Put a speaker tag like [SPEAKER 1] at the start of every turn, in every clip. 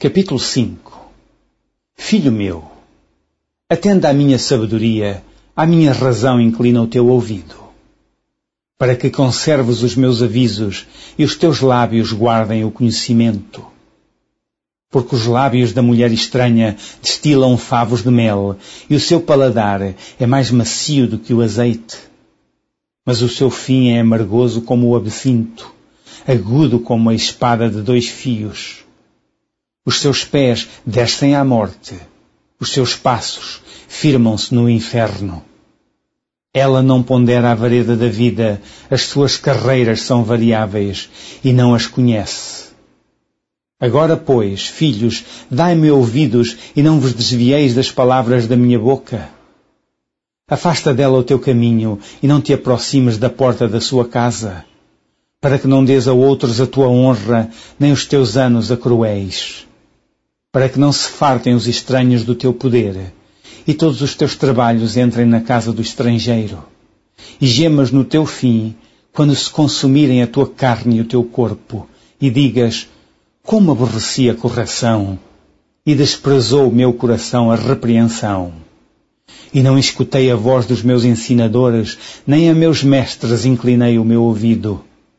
[SPEAKER 1] Capítulo 5. Filho meu, atenda à minha sabedoria, à minha razão inclina o teu ouvido, para que conserves os meus avisos e os teus lábios guardem o conhecimento. Porque os lábios da mulher estranha destilam favos de mel, e o seu paladar é mais macio do que o azeite. Mas o seu fim é amargoso como o absinto, agudo como a espada de 2 fios. Os seus pés descem à morte, os seus passos firmam-se no inferno. Ela não pondera a vereda da vida, as suas carreiras são variáveis, e não as conhece. Agora, pois, filhos, dai-me ouvidos e não vos desvieis das palavras da minha boca. Afasta dela o teu caminho e não te aproximes da porta da sua casa, para que não dês a outros a tua honra, nem os teus anos a cruéis, para que não se fartem os estranhos do teu poder, e todos os teus trabalhos entrem na casa do estrangeiro, e gemas no teu fim, quando se consumirem a tua carne e o teu corpo, e digas, como aborreci a correção, e desprezou o meu coração a repreensão. E não escutei a voz dos meus ensinadores, nem a meus mestres inclinei o meu ouvido.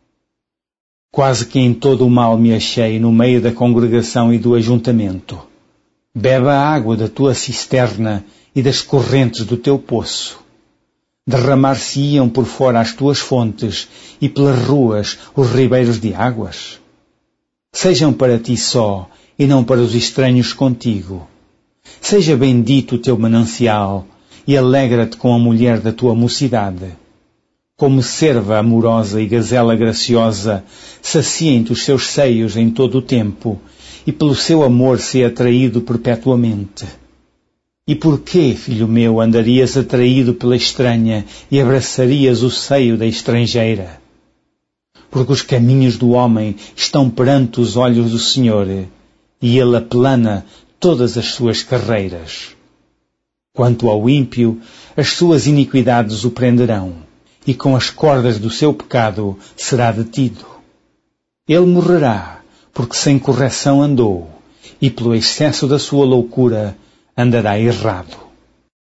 [SPEAKER 1] Quase que em todo o mal me achei no meio da congregação e do ajuntamento. Bebe a água da tua cisterna e das correntes do teu poço. Derramar-se-iam por fora as tuas fontes e pelas ruas os ribeiros de águas. Sejam para ti só e não para os estranhos contigo. Seja bendito o teu manancial e alegra-te com a mulher da tua mocidade. Como cerva amorosa e gazela graciosa, saciem-te os seus seios em todo o tempo, e pelo seu amor se atraído perpetuamente. E por que, filho meu, andarias atraído pela estranha e abraçarias o seio da estrangeira? Porque os caminhos do homem estão perante os olhos do Senhor, e ele aplana todas as suas carreiras. Quanto ao ímpio, as suas iniquidades o prenderão, e com as cordas do seu pecado será detido. Ele morrerá, porque sem correção andou, e pelo excesso da sua loucura andará errado.